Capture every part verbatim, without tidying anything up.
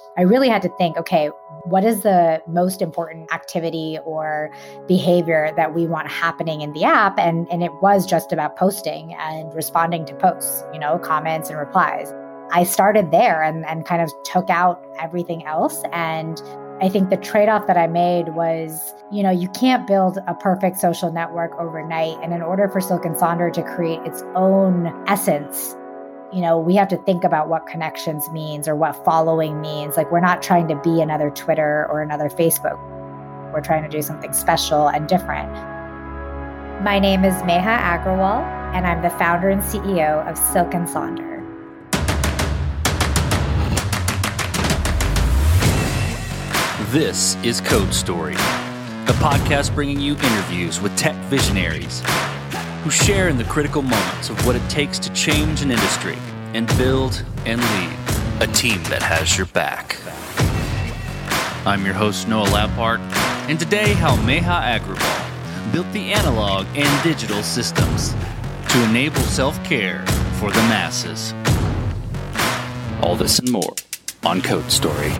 I really had to think, okay, what is the most important activity or behavior that we want happening in the app? And, and it was just about posting and responding to posts, you know, comments and replies. I started there and, and kind of took out everything else. And I think the trade-off that I made was, you know, you can't build a perfect social network overnight. And in order for Silk and Sonder to create its own essence, you know, we have to think about what connections means or what following means. Like, we're not trying to be another Twitter or another Facebook. We're trying to do something special and different. My name is Meha Agrawal, and I'm the founder and C E O of Silk and Sonder. This is Code Story, a podcast bringing you interviews with tech visionaries who share in the critical moments of what it takes to change an industry and build and lead a team that has your back. I'm your host, Noah Lappart, and today how Meha Agrawal built the analog and digital systems to enable self-care for the masses. All this and more on Code Story.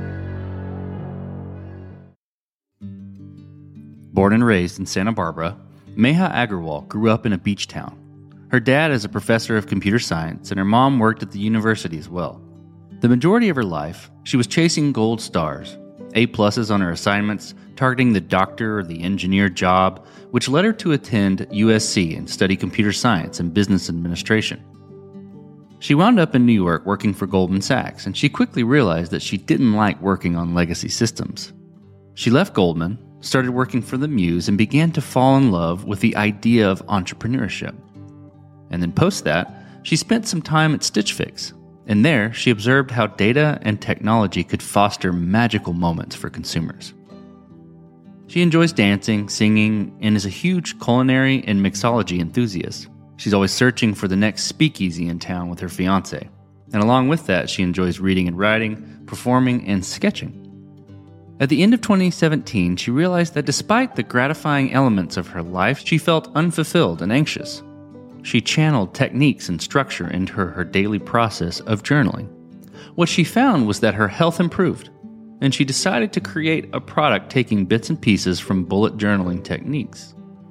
Born and raised in Santa Barbara, Meha Agrawal grew up in a beach town. Her dad is a professor of computer science, and her mom worked at the university as well. The majority of her life, she was chasing gold stars, A pluses on her assignments, targeting the doctor or the engineer job, which led her to attend U S C and study computer science and business administration. She wound up in New York working for Goldman Sachs, and she quickly realized that she didn't like working on legacy systems. She left Goldman, started working for the Muse, and began to fall in love with the idea of entrepreneurship. And then post that, she spent some time at Stitch Fix, and there she observed how data and technology could foster magical moments for consumers. She enjoys dancing, singing, and is a huge culinary and mixology enthusiast. She's always searching for the next speakeasy in town with her fiancé. And along with that, she enjoys reading and writing, performing, and sketching. At the end of twenty seventeen, she realized that despite the gratifying elements of her life, she felt unfulfilled and anxious. She channeled techniques and structure into her, her daily process of journaling. What she found was that her health improved, and she decided to create a product taking bits and pieces from bullet journaling techniques.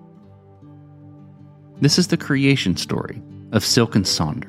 This is the creation story of Silk and Sonder.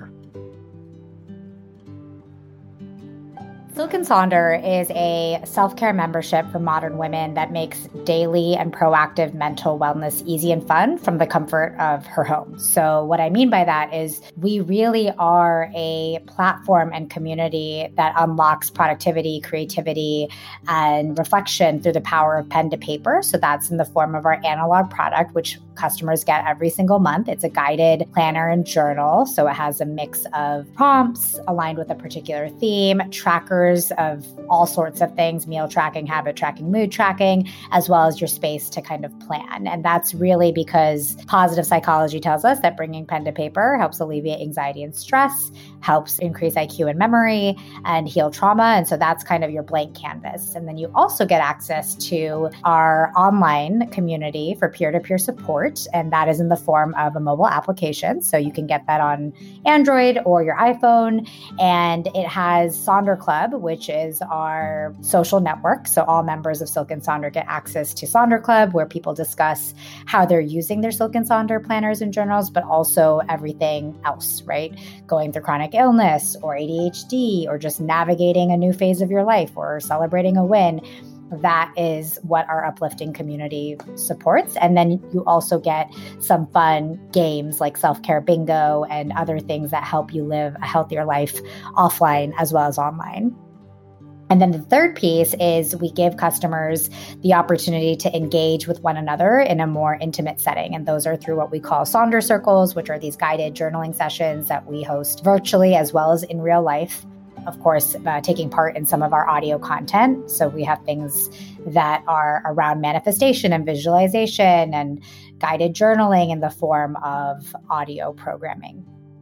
Silk and Sonder is a self-care membership for modern women that makes daily and proactive mental wellness easy and fun from the comfort of her home. So what I mean by that is we really are a platform and community that unlocks productivity, creativity, and reflection through the power of pen to paper. So that's in the form of our analog product, which customers get every single month. It's a guided planner and journal. So it has a mix of prompts aligned with a particular theme, trackers of all sorts of things, meal tracking, habit tracking, mood tracking, as well as your space to kind of plan. And that's really because positive psychology tells us that bringing pen to paper helps alleviate anxiety and stress, helps increase I Q and memory, and heal trauma. And so that's kind of your blank canvas. And then you also get access to our online community for peer-to-peer support. And that is in the form of a mobile application. So you can get that on Android or your iPhone. And it has Sonder Club, which is our social network. So all members of Silk and Sonder get access to Sonder Club, where people discuss how they're using their Silk and Sonder planners and journals, but also everything else, right? Going through chronic illness or A D H D, or just navigating a new phase of your life or celebrating a win. That is what our uplifting community supports. And then you also get some fun games like self-care bingo and other things that help you live a healthier life offline as well as online. And then the third piece is we give customers the opportunity to engage with one another in a more intimate setting. And those are through what we call Sonder Circles, which are these guided journaling sessions that we host virtually as well as in real life. Of course, uh, taking part in some of our audio content. So we have things that are around manifestation and visualization and guided journaling in the form of audio programming.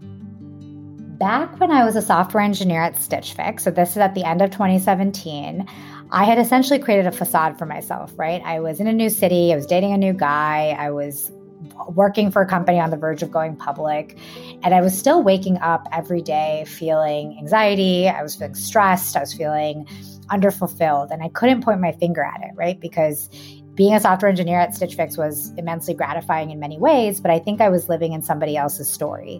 Back when I was a software engineer at Stitch Fix, so this is at the end of twenty seventeen, I had essentially created a facade for myself, right? I was in a new city, I was dating a new guy, I was working for a company on the verge of going public, and I was still waking up every day feeling anxiety, I was feeling stressed, I was feeling underfulfilled, and I couldn't point my finger at it, right? Because being a software engineer at Stitch Fix was immensely gratifying in many ways, but I think I was living in somebody else's story.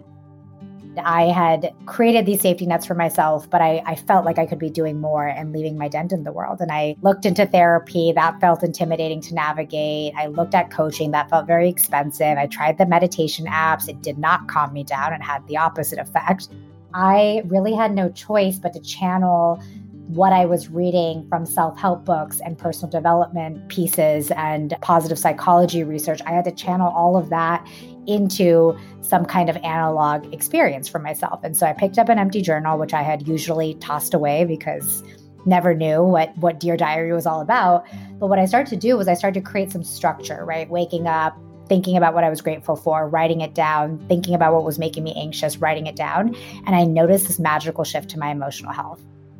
I had created these safety nets for myself, but I, I felt like I could be doing more and leaving my dent in the world. And I looked into therapy. That felt intimidating to navigate. I looked at coaching. That felt very expensive. I tried the meditation apps. It did not calm me down and had the opposite effect. I really had no choice but to channel what I was reading from self-help books and personal development pieces and positive psychology research. I had to channel all of that into some kind of analog experience for myself. And so I picked up an empty journal, which I had usually tossed away because never knew what, what Dear Diary was all about. But what I started to do was I started to create some structure, right? Waking up, thinking about what I was grateful for, writing it down, thinking about what was making me anxious, writing it down. And I noticed this magical shift to my emotional health.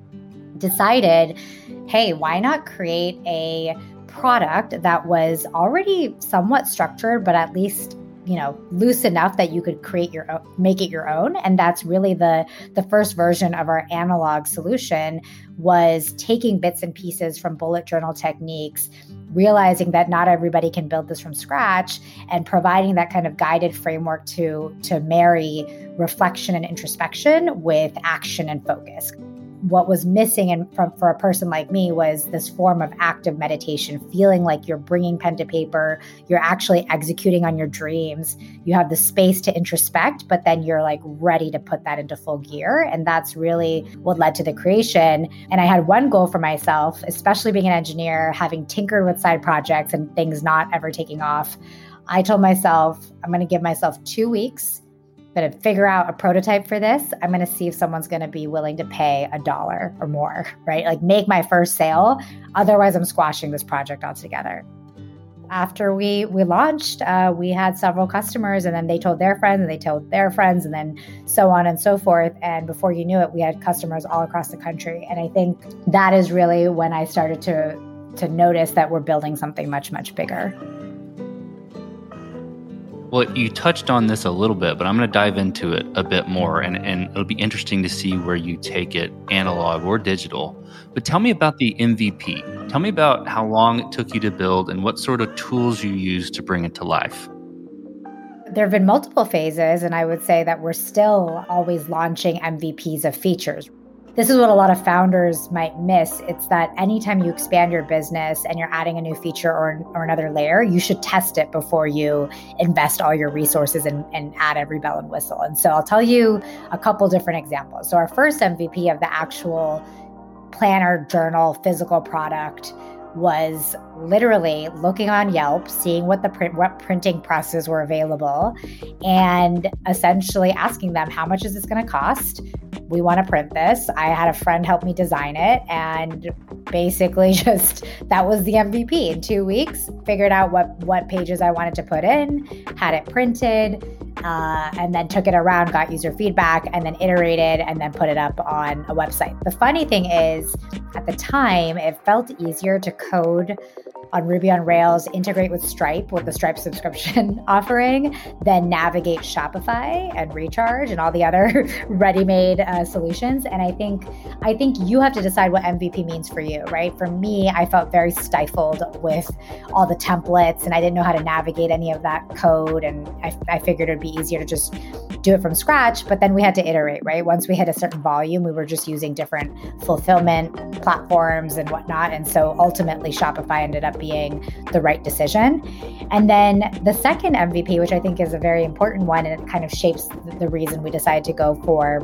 Decided, hey, why not create a product that was already somewhat structured, but at least, you know, loose enough that you could create your own, make it your own. And that's really the, the first version of our analog solution, was taking bits and pieces from bullet journal techniques, realizing that not everybody can build this from scratch, and providing that kind of guided framework to, to marry reflection and introspection with action and focus. What was missing in, from, for a person like me was this form of active meditation, feeling like you're bringing pen to paper, you're actually executing on your dreams. You have the space to introspect, but then you're like ready to put that into full gear. And that's really what led to the creation. And I had one goal for myself, especially being an engineer, having tinkered with side projects and things not ever taking off. I told myself, I'm going to give myself two weeks going to figure out a prototype for this. I'm going to see if someone's going to be willing to pay a dollar or more, right? Like make my first sale. Otherwise, I'm squashing this project altogether. After we we launched, uh, we had several customers, and then they told their friends, and they told their friends, and then so on and so forth. And before you knew it, we had customers all across the country. And I think that is really when I started to to notice that we're building something much, much bigger. Well, you touched on this a little bit, but I'm going to dive into it a bit more, and, and it'll be interesting to see where you take it, analog or digital. But tell me about the M V P. Tell me about how long it took you to build and what sort of tools you used to bring it to life. There have been multiple phases, and I would say that we're still always launching M V Ps of features. This is what a lot of founders might miss. It's that anytime you expand your business and you're adding a new feature or, or another layer, you should test it before you invest all your resources and, and add every bell and whistle. And so I'll tell you a couple different examples. So our first M V P of the actual planner, journal, physical product was literally looking on Yelp, seeing what the print, what printing presses were available, and essentially asking them, how much is this going to cost? We want to print this. I had a friend help me design it, and basically just, that was the M V P. In two weeks, figured out what, what pages I wanted to put in, had it printed, uh, and then took it around, got user feedback, and then iterated, and then put it up on a website. The funny thing is, at the time, it felt easier to code on Ruby on Rails, integrate with Stripe, with the Stripe subscription offering, then navigate Shopify and Recharge and all the other ready-made uh, solutions. And I think I think you have to decide what M V P means for you, right? For me, I felt very stifled with all the templates, and I didn't know how to navigate any of that code. And I, I figured it'd be easier to just do it from scratch, but then we had to iterate, right? Once we hit a certain volume, we were just using different fulfillment platforms and whatnot. And so ultimately Shopify ended up being the right decision. And then the second M V P, which I think is a very important one, and it kind of shapes the reason we decided to go for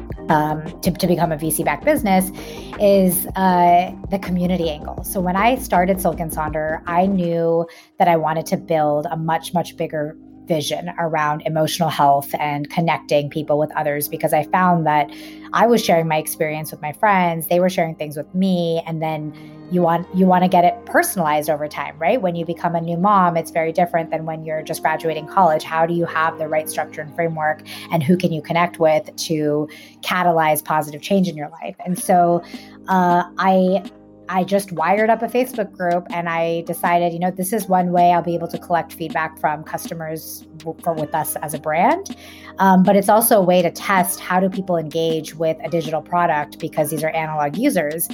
Um, to, to become a V C-backed business, is uh, the community angle. So when I started Silk and Sonder, I knew that I wanted to build a much, much bigger vision around emotional health and connecting people with others, because I found that I was sharing my experience with my friends, they were sharing things with me, and then you want you want to get it personalized over time, right? When you become a new mom, it's very different than when you're just graduating college. How do you have the right structure and framework, and who can you connect with to catalyze positive change in your life? And so uh, I I just wired up a Facebook group, and I decided, you know, this is one way I'll be able to collect feedback from customers for, with us as a brand. Um, but it's also a way to test, how do people engage with a digital product, because these are analog users.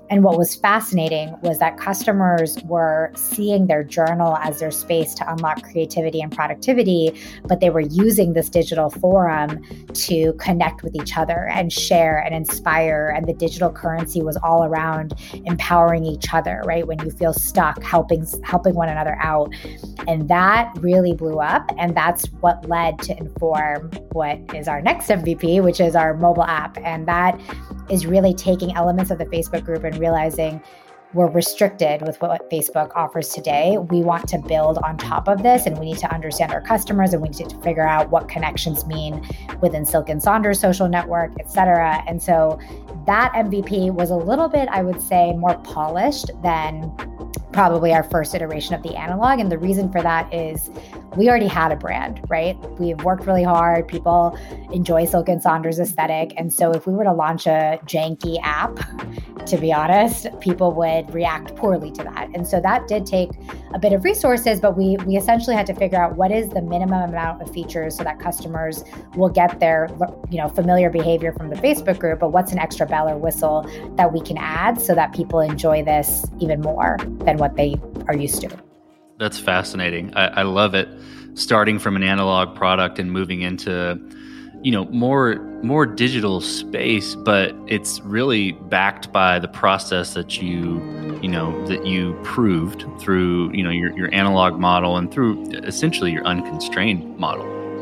And what was fascinating was that customers were seeing their journal as their space to unlock creativity and productivity, but they were using this digital forum to connect with each other and share and inspire. And the digital currency was all around empowering each other, right? When you feel stuck, helping, helping one another out. And that really blew up. And that's what led to inform what is our next M V P, which is our mobile app. And that is really taking elements of the Facebook group and realizing we're restricted with what Facebook offers today. We want to build on top of this, and we need to understand our customers, and we need to figure out what connections mean within Silk and Saunders social network, et cetera. And so that M V P was a little bit, I would say, more polished than probably our first iteration of the analog. And the reason for that is we already had a brand, right? We've worked really hard. People enjoy Silk and Saunders aesthetic. And so if we were to launch a janky app, to be honest, people would react poorly to that. And so that did take a bit of resources, but we we essentially had to figure out what is the minimum amount of features so that customers will get their, you know, familiar behavior from the Facebook group, but what's an extra bell or whistle that we can add so that people enjoy this even more than what they are used to. That's fascinating. I, I love it. Starting from an analog product and moving into, you know, more more digital space, but it's really backed by the process that you, you know, that you proved through, you know, your, your analog model and through essentially your unconstrained model.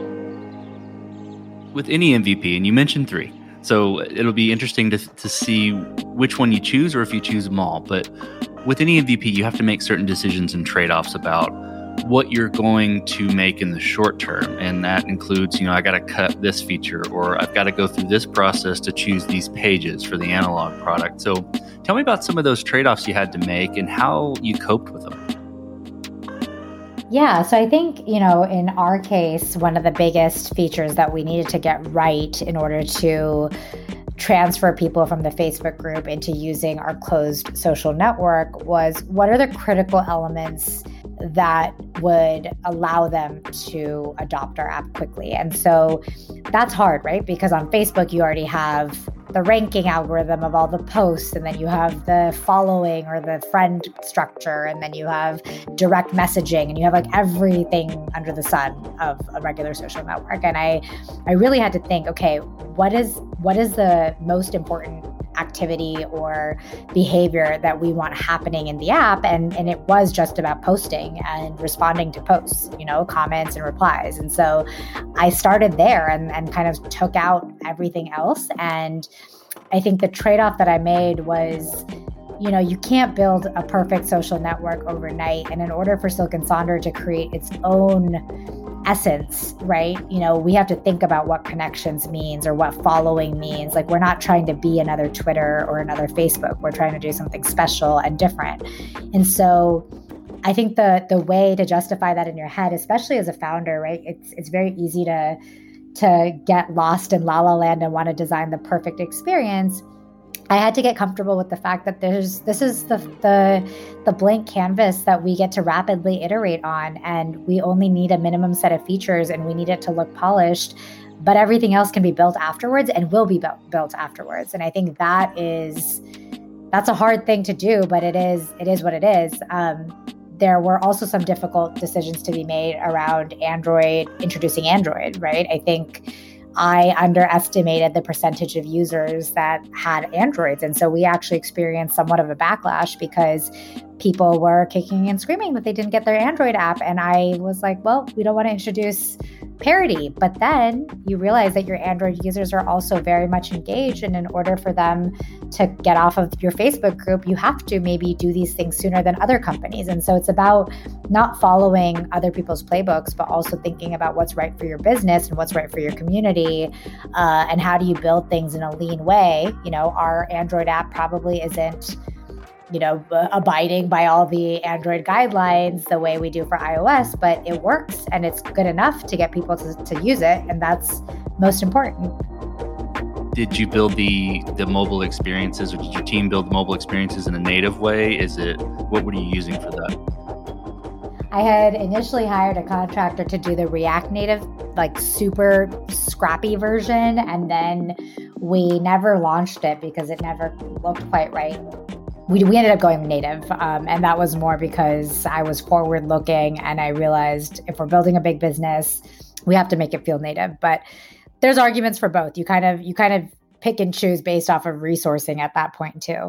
With any M V P, and you mentioned three, so it'll be interesting to to see which one you choose or if you choose them all. But with any M V P, you have to make certain decisions and trade-offs about what you're going to make in the short term. And that includes, you know, I got to cut this feature, or I've got to go through this process to choose these pages for the analog product. So tell me about some of those trade-offs you had to make and how you coped with them. Yeah, so I think, you know, in our case, one of the biggest features that we needed to get right in order to transfer people from the Facebook group into using our closed social network was, what are the critical elements that would allow them to adopt our app quickly? And so that's hard, right? Because on Facebook, you already have the ranking algorithm of all the posts, and then you have the following or the friend structure, and then you have direct messaging, and you have like everything under the sun of a regular social network. And I, I really had to think, okay, what is what is the most important activity or behavior that we want happening in the app? And, and it was just about posting and responding to posts, you know, comments and replies. And so I started there and, and kind of took out everything else. And I think the trade-off that I made was, you know, you can't build a perfect social network overnight. And in order for Silk and Saunders to create its own essence, right? You know, we have to think about what connections means or what following means. Like, we're not trying to be another Twitter or another Facebook. We're trying to do something special and different. And so I think the the way to justify that in your head, especially as a founder, right? It's it's very easy to to get lost in La La Land and want to design the perfect experience. I had to get comfortable with the fact that there's this is the the the blank canvas that we get to rapidly iterate on, and we only need a minimum set of features, and we need it to look polished, but everything else can be built afterwards and will be built built afterwards. And I think that is that's a hard thing to do, but it is it is what it is. Um, there were also some difficult decisions to be made around Android, introducing Android, right? I think I underestimated the percentage of users that had Androids. And so we actually experienced somewhat of a backlash because people were kicking and screaming that they didn't get their Android app. And I was like, well, we don't want to introduce parity. But then you realize that your Android users are also very much engaged. And in order for them to get off of your Facebook group, you have to maybe do these things sooner than other companies. And so it's about not following other people's playbooks, but also thinking about what's right for your business and what's right for your community. Uh, and how do you build things in a lean way? You know, our Android app probably isn't you know, abiding by all the Android guidelines the way we do for iOS, but it works and it's good enough to get people to, to use it. And that's most important. Did you build the the mobile experiences, or did your team build the mobile experiences in a native way? Is it, what were you using for that? I had initially hired a contractor to do the React Native, like super scrappy version. And then we never launched it because it never looked quite right. we, we ended up going native. Um, and that was more because I was forward looking and I realized if we're building a big business, we have to make it feel native. But there's arguments for both. You kind of, you kind of pick and choose based off of resourcing at that point too.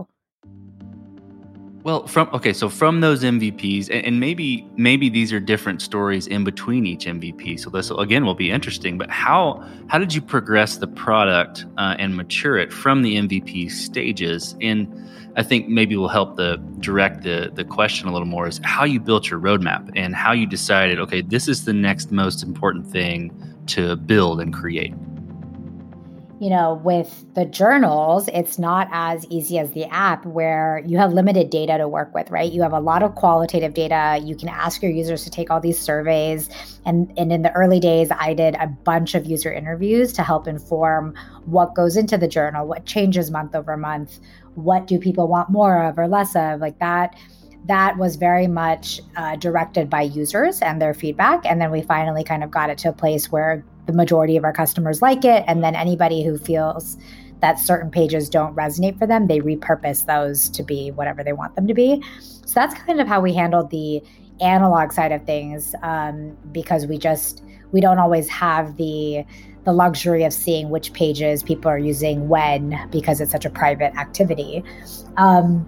Well, from okay, so from those M V Ps, and, and maybe maybe these are different stories in between each M V P. So this again will be interesting. But how how did you progress the product uh, and mature it from the M V P stages? And I think maybe will help the direct the the question a little more is how you built your roadmap and how you decided, okay, this is the next most important thing to build and create. You know, with the journals, it's not as easy as the app where you have limited data to work with, right? You have a lot of qualitative data. You can ask your users to take all these surveys. And, and in the early days, I did a bunch of user interviews to help inform what goes into the journal, what changes month over month, what do people want more of or less of, like that. That was very much uh, directed by users and their feedback. And then we finally kind of got it to a place where the majority of our customers like it. And then anybody who feels that certain pages don't resonate for them, they repurpose those to be whatever they want them to be. So that's kind of how we handled the analog side of things, um, because we just, we don't always have the the luxury of seeing which pages people are using when, because it's such a private activity. Um,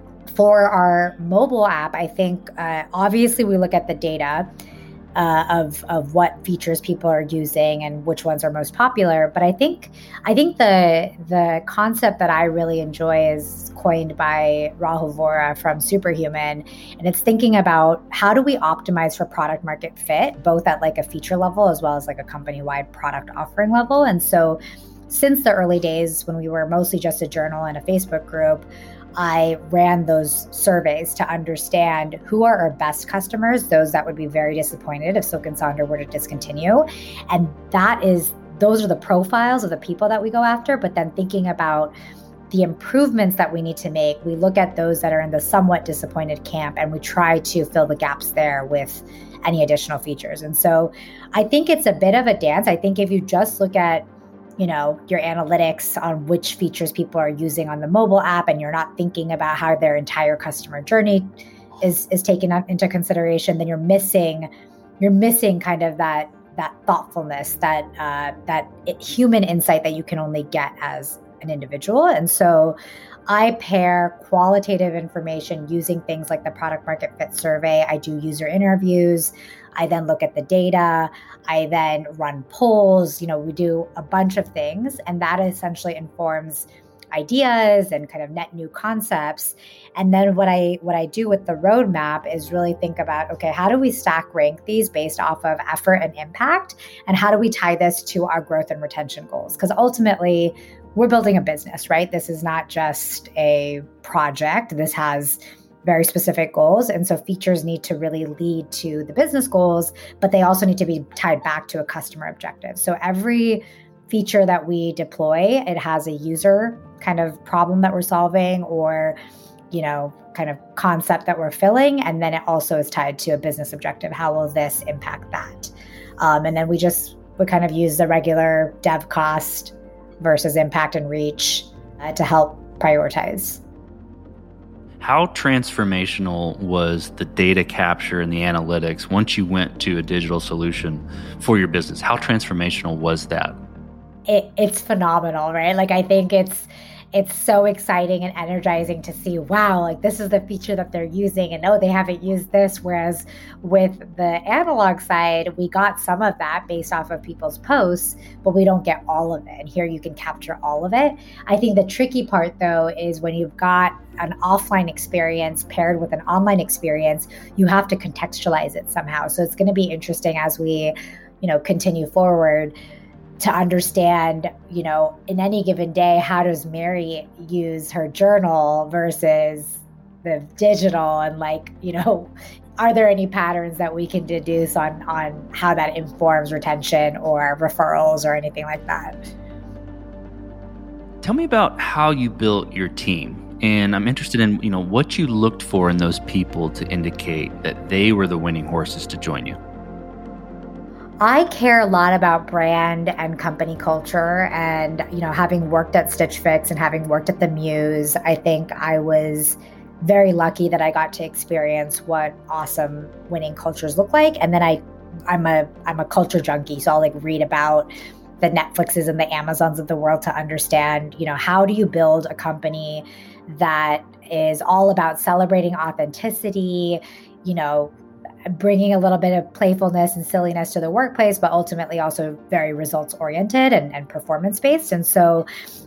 for our mobile app, I think uh, obviously we look at the data Uh, of of what features people are using and which ones are most popular. But I think I think the the concept that I really enjoy is coined by Rahul Vora from Superhuman, and it's thinking about how do we optimize for product market fit, both at like a feature level as well as like a company-wide product offering level. And so since the early days when we were mostly just a journal and a Facebook group, I ran those surveys to understand who are our best customers, those that would be very disappointed if Silk and Sonder were to discontinue. And that is, those are the profiles of the people that we go after. But then thinking about the improvements that we need to make, we look at those that are in the somewhat disappointed camp and we try to fill the gaps there with any additional features. And so I think it's a bit of a dance. I think if you just look at you know, your analytics on which features people are using on the mobile app, and you're not thinking about how their entire customer journey is is taken into consideration, then you're missing, you're missing kind of that that thoughtfulness, that uh, that human insight that you can only get as an individual. And so I pair qualitative information using things like the product market fit survey. I do user interviews. I then look at the data. I then run polls. You know, we do a bunch of things, and that essentially informs ideas and kind of net new concepts. And then what I what I do with the roadmap is really think about, okay, how do we stack rank these based off of effort and impact? And how do we tie this to our growth and retention goals? Because ultimately, we're building a business, right? This is not just a project. This has very specific goals. And so features need to really lead to the business goals, but they also need to be tied back to a customer objective. So every feature that we deploy, it has a user kind of problem that we're solving or, you know, kind of concept that we're filling. And then it also is tied to a business objective. How will this impact that? Um, and then we just, we kind of use the regular dev cost versus impact and reach uh, to help prioritize. How transformational was the data capture and the analytics once you went to a digital solution for your business? How transformational was that? It, it's phenomenal, right? Like, I think it's it's so exciting and energizing to see, wow, like this is the feature that they're using, and oh, they haven't used this. Whereas with the analog side, we got some of that based off of people's posts, but we don't get all of it. And here you can capture all of it. I think the tricky part, though, is when you've got an offline experience paired with an online experience, you have to contextualize it somehow. So it's going to be interesting as we, you know, continue forward to understand, you know, in any given day, how does Mary use her journal versus the digital? And like, you know, are there any patterns that we can deduce on, on how that informs retention or referrals or anything like that? Tell me about how you built your team. And I'm interested in, you know, what you looked for in those people to indicate that they were the winning horses to join you. I care a lot about brand and company culture. And, you know, having worked at Stitch Fix and having worked at the Muse, I think I was very lucky that I got to experience what awesome winning cultures look like. And then I, I'm a, I'm a culture junkie. So I'll like read about the Netflixes and the Amazons of the world to understand, you know, how do you build a company that is all about celebrating authenticity, you know, bringing a little bit of playfulness and silliness to the workplace, but ultimately also very results oriented and, and performance based. And so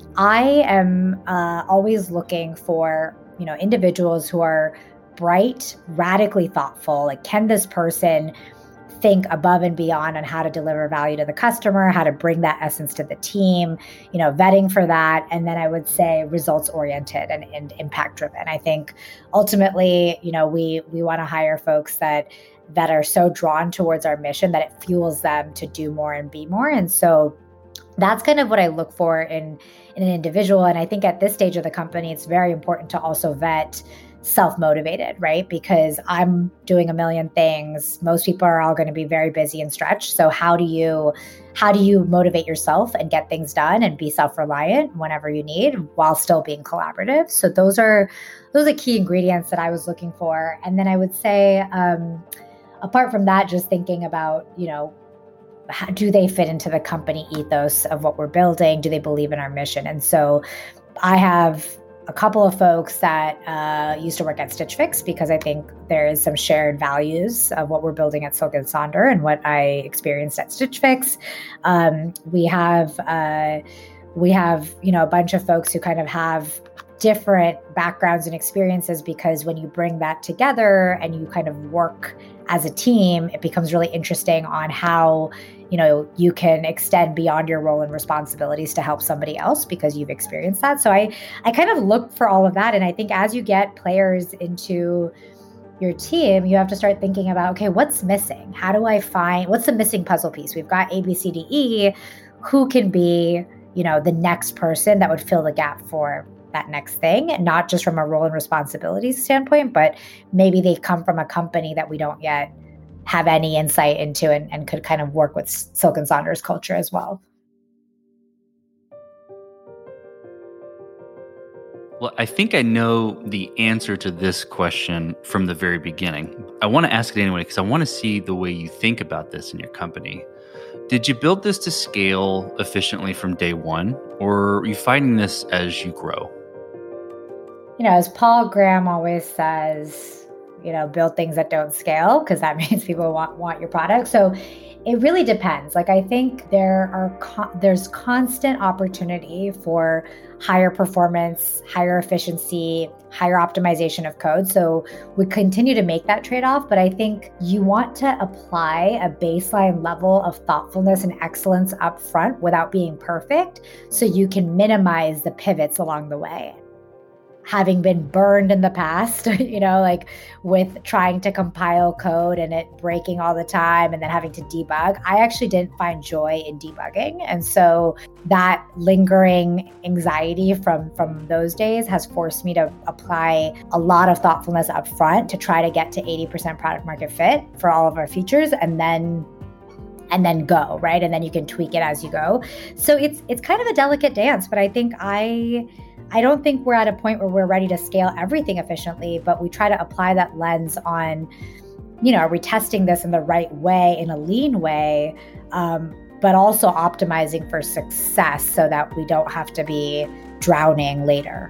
I am uh, always looking for, you know, individuals who are bright, radically thoughtful. Like, can this person think above and beyond on how to deliver value to the customer, how to bring that essence to the team, you know, vetting for that. And then I would say results oriented and, and impact driven. I think ultimately, you know, we, we want to hire folks that, that are so drawn towards our mission that it fuels them to do more and be more. And so that's kind of what I look for in, in an individual. And I think at this stage of the company, it's very important to also vet self-motivated, right? Because I'm doing a million things. Most people are all going to be very busy and stretched. So how do you, how do you motivate yourself and get things done and be self-reliant whenever you need while still being collaborative? So those are, those are key ingredients that I was looking for. And then I would say, um, apart from that, just thinking about, you know, how, do they fit into the company ethos of what we're building? Do they believe in our mission? And so I have a couple of folks that uh, used to work at Stitch Fix because I think there is some shared values of what we're building at Silk and Sonder and what I experienced at Stitch Fix. Um, we have uh, we have you know a bunch of folks who kind of have different backgrounds and experiences, because when you bring that together and you kind of work as a team, it becomes really interesting on how, you know, you can extend beyond your role and responsibilities to help somebody else because you've experienced that. So I, I kind of look for all of that. And I think as you get players into your team, you have to start thinking about, okay, what's missing? How do I find, what's the missing puzzle piece? We've got A, B, C, D, E. Who can be, you know, the next person that would fill the gap for that next thing, not just from a role and responsibilities standpoint, but maybe they come from a company that we don't yet have any insight into and, and could kind of work with Silk and Sonder's culture as well. Well, I think I know the answer to this question from the very beginning. I want to ask it anyway because I want to see the way you think about this in your company. Did you build this to scale efficiently from day one, or are you finding this as you grow? You know, as Paul Graham always says, you know, build things that don't scale, because that means people want, want your product. So it really depends. Like, I think there are con- there's constant opportunity for higher performance, higher efficiency, higher optimization of code. So we continue to make that trade-off. But I think you want to apply a baseline level of thoughtfulness and excellence up front without being perfect, so you can minimize the pivots along the way. Having been burned in the past, you know, like with trying to compile code and it breaking all the time and then having to debug, I actually didn't find joy in debugging. And so that lingering anxiety from, from those days has forced me to apply a lot of thoughtfulness up front to try to get to eighty percent product market fit for all of our features, and then and then go, right? And then you can tweak it as you go. So it's it's kind of a delicate dance, but I think I I don't think we're at a point where we're ready to scale everything efficiently, but we try to apply that lens on, you know, are we testing this in the right way, in a lean way, um, but also optimizing for success so that we don't have to be drowning later.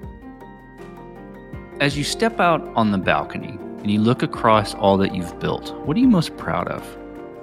As you step out on the balcony and you look across all that you've built, what are you most proud of?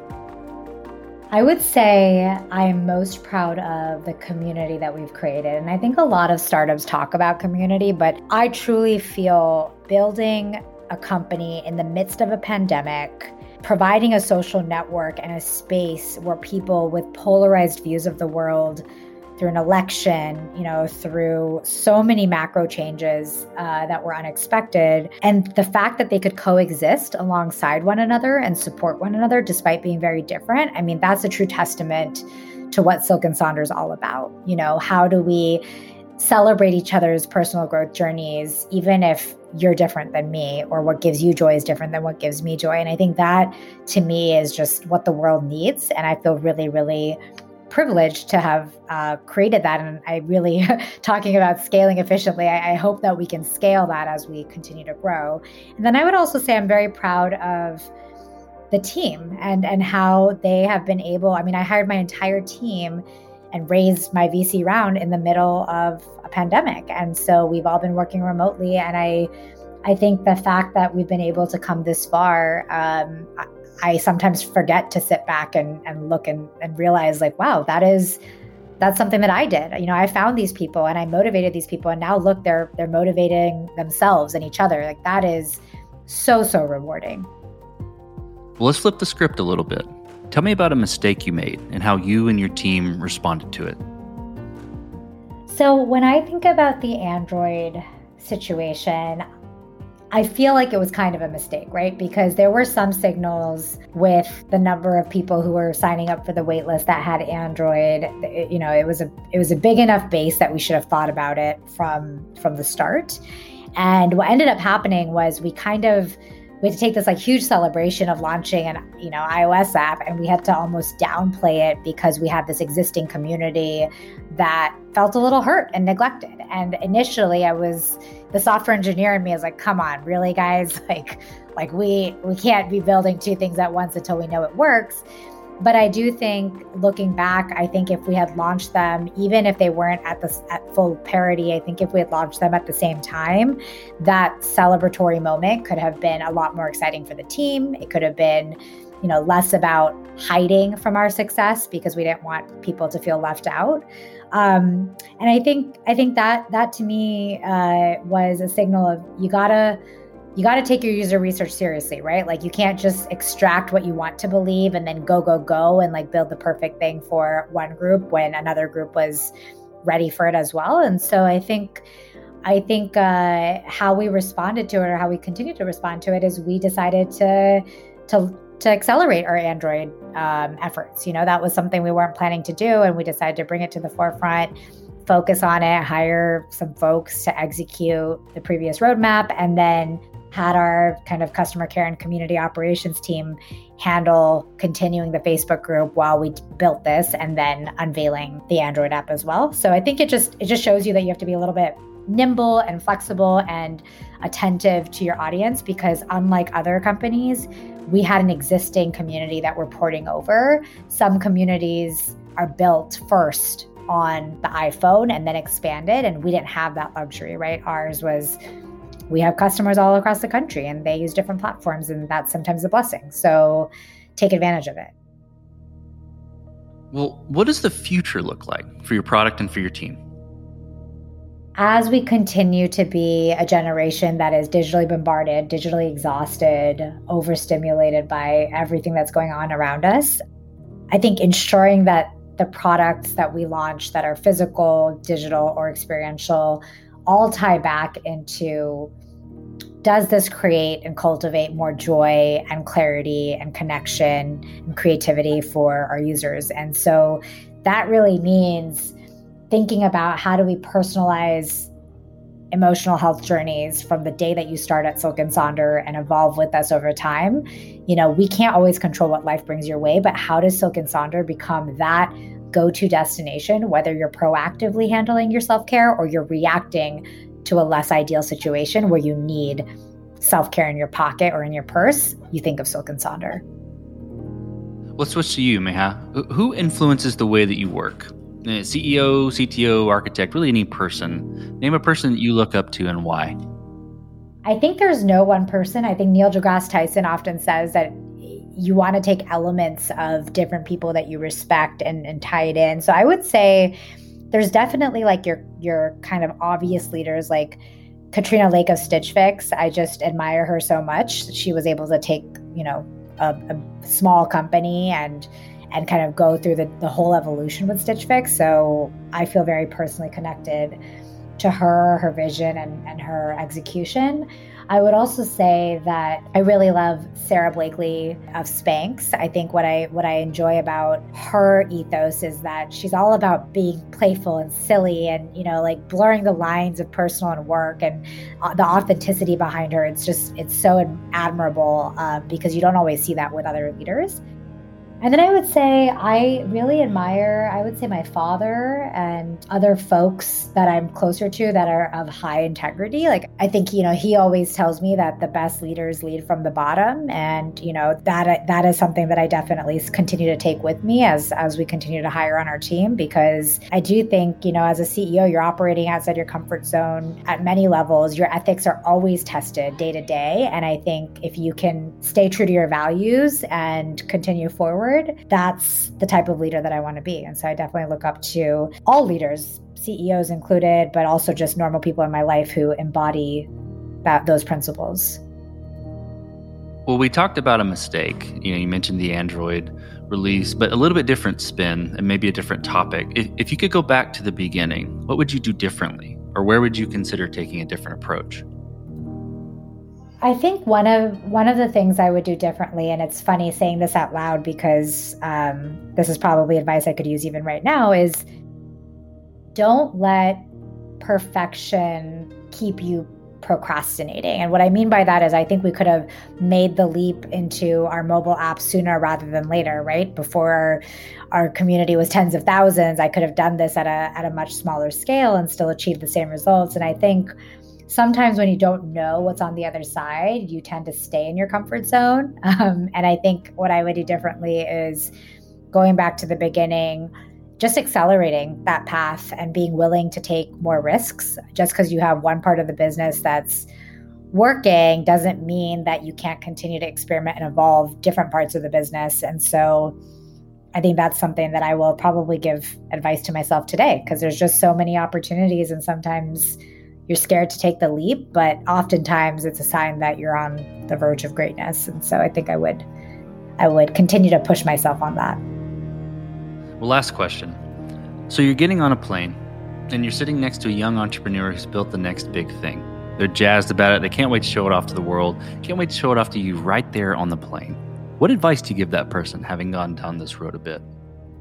I would say I'm most proud of the community that we've created. And I think a lot of startups talk about community, but I truly feel building a company in the midst of a pandemic, providing a social network and a space where people with polarized views of the world through an election, you know, through so many macro changes uh, that were unexpected. And the fact that they could coexist alongside one another and support one another despite being very different. I mean, that's a true testament to what Silk and Sonder is all about. You know, how do we celebrate each other's personal growth journeys, even if you're different than me, or what gives you joy is different than what gives me joy. And I think that to me is just what the world needs. And I feel really, really privileged to have uh, created that. And I really, talking about scaling efficiently, I, I hope that we can scale that as we continue to grow. And then I would also say I'm very proud of the team and, and how they have been able, I mean, I hired my entire team and raised my V C round in the middle of a pandemic. And so we've all been working remotely. And I, I think the fact that we've been able to come this far, um, I, I sometimes forget to sit back and, and look and, and realize like, wow, that is, that's something that I did. You know, I found these people and I motivated these people, and now look, they're, they're motivating themselves and each other. Like that is so, so rewarding. Well, let's flip the script a little bit. Tell me about a mistake you made and how you and your team responded to it. So when I think about the Android situation, I feel like it was kind of a mistake, right? Because there were some signals with the number of people who were signing up for the waitlist that had Android. It, you know, it was a it was a big enough base that we should have thought about it from from the start. And what ended up happening was we kind of we had to take this like huge celebration of launching an you know iOS app, and we had to almost downplay it because we had this existing community that felt a little hurt and neglected. And initially, I was the software engineer in me is like, come on, really, guys? Like, like we we can't be building two things at once until we know it works. But I do think, looking back, I think if we had launched them, even if they weren't at the at full parity, I think if we had launched them at the same time, that celebratory moment could have been a lot more exciting for the team. It could have been, you know, less about hiding from our success because we didn't want people to feel left out. Um, and I think I think that that to me uh, was a signal of you gotta. You got to take your user research seriously, right? Like you can't just extract what you want to believe and then go, go, go and like build the perfect thing for one group when another group was ready for it as well. And so I think, I think uh, how we responded to it or how we continue to respond to it is we decided to, to, to accelerate our Android um, efforts. You know, that was something we weren't planning to do, and we decided to bring it to the forefront, focus on it, hire some folks to execute the previous roadmap, and then had our kind of customer care and community operations team handle continuing the Facebook group while we built this and then unveiling the Android app as well. So I think it just it just shows you that you have to be a little bit nimble and flexible and attentive to your audience, because unlike other companies, we had an existing community that we're porting over. Some communities are built first on the iPhone and then expanded, and we didn't have that luxury, right? Ours was we have customers all across the country and they use different platforms, and that's sometimes a blessing. So take advantage of it. Well, what does the future look like for your product and for your team? As we continue to be a generation that is digitally bombarded, digitally exhausted, overstimulated by everything that's going on around us, I think ensuring that the products that we launch that are physical, digital, or experiential all tie back into, does this create and cultivate more joy and clarity and connection and creativity for our users? And so that really means thinking about how do we personalize emotional health journeys from the day that you start at Silk and Sonder and evolve with us over time. You know, we can't always control what life brings your way, but how does Silk and Sonder become that go-to destination, whether you're proactively handling your self-care or you're reacting to a less ideal situation where you need self-care in your pocket or in your purse? You think of Silk and Sonder. Let's switch to you, Meha. Who influences the way that you work? C E O, C T O, architect, really any person. Name a person that you look up to and why. I think there's no one person. I think Neil deGrasse Tyson often says that you want to take elements of different people that you respect and, and tie it in. So I would say there's definitely like your your kind of obvious leaders, like Katrina Lake of Stitch Fix. I just admire her so much. She was able to take, you know, a, a small company and and kind of go through the, the whole evolution with Stitch Fix. So I feel very personally connected to her, her vision, and, and her execution. I would also say that I really love Sarah Blakely of Spanx. I think what I what I enjoy about her ethos is that she's all about being playful and silly and, you know, like blurring the lines of personal and work, and uh, the authenticity behind her. It's just, it's so admirable uh, because you don't always see that with other leaders. And then I would say I really admire, I would say my father and other folks that I'm closer to that are of high integrity. Like, I think, you know, he always tells me that the best leaders lead from the bottom. And, you know, that that is something that I definitely continue to take with me as, as we continue to hire on our team, because I do think, you know, as a C E O, you're operating outside your comfort zone at many levels. Your ethics are always tested day to day. And I think if you can stay true to your values and continue forward, that's the type of leader that I want to be. And so I definitely look up to all leaders, C E Os included, but also just normal people in my life who embody that those principles. Well, we talked about a mistake. You know, you mentioned the Android release, but a little bit different spin and maybe a different topic. If, if you could go back to the beginning, what would you do differently? Or where would you consider taking a different approach? I think one of one of the things I would do differently, and it's funny saying this out loud because um, this is probably advice I could use even right now, is don't let perfection keep you procrastinating. And what I mean by that is I think we could have made the leap into our mobile app sooner rather than later, right? Before our, our community was tens of thousands, I could have done this at a at a much smaller scale and still achieved the same results. And I think sometimes when you don't know what's on the other side, you tend to stay in your comfort zone. Um, and I think what I would do differently is going back to the beginning, just accelerating that path and being willing to take more risks. Just because you have one part of the business that's working doesn't mean that you can't continue to experiment and evolve different parts of the business. And so I think that's something that I will probably give advice to myself today, because there's just so many opportunities and sometimes you're scared to take the leap, but oftentimes it's a sign that you're on the verge of greatness. And so I think I would, I would continue to push myself on that. Well, last question. So you're getting on a plane and you're sitting next to a young entrepreneur who's built the next big thing. They're jazzed about it. They can't wait to show it off to the world. Can't wait to show it off to you right there on the plane. What advice do you give that person, having gone down this road a bit?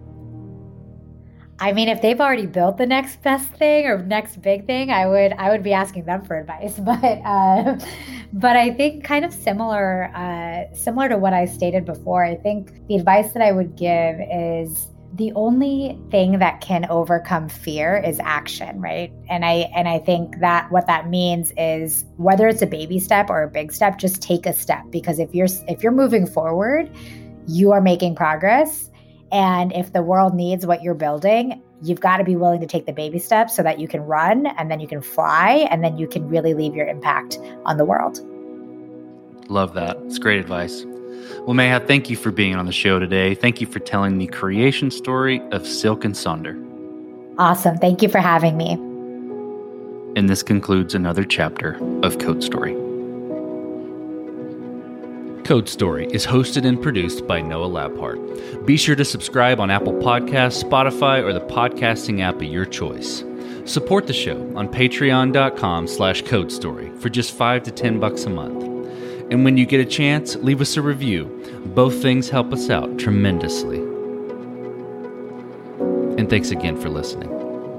I mean, if they've already built the next best thing or next big thing, I would I would be asking them for advice. But uh, but I think kind of similar uh, similar to what I stated before. I think the advice that I would give is the only thing that can overcome fear is action, right? And I and I think that what that means is whether it's a baby step or a big step, just take a step, because if you're if you're moving forward, you are making progress. And if the world needs what you're building, you've got to be willing to take the baby steps so that you can run and then you can fly and then you can really leave your impact on the world. Love that. It's great advice. Well, Meha, thank you for being on the show today. Thank you for telling the creation story of Silk and Sonder. Awesome. Thank you for having me. And this concludes another chapter of Code Story. Code Story is hosted and produced by Noah Labhart. Be sure to subscribe on Apple Podcasts, Spotify, or the podcasting app of your choice. Support the show on patreon.com slash code story for just five to ten bucks a month. And when you get a chance, leave us a review. Both things help us out tremendously. And thanks again for listening.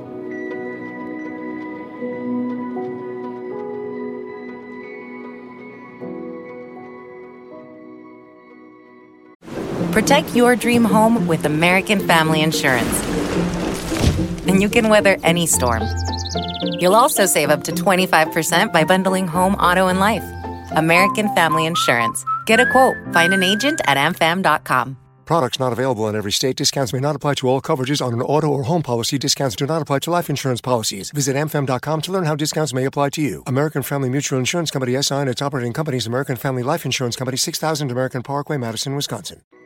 Protect your dream home with American Family Insurance. And you can weather any storm. You'll also save up to twenty-five percent by bundling home, auto, and life. American Family Insurance. Get a quote. Find an agent at a m fam dot com. Products not available in every state. Discounts may not apply to all coverages on an auto or home policy. Discounts do not apply to life insurance policies. Visit a m fam dot com to learn how discounts may apply to you. American Family Mutual Insurance Company, S I and its operating companies, American Family Life Insurance Company, six thousand American Parkway, Madison, Wisconsin.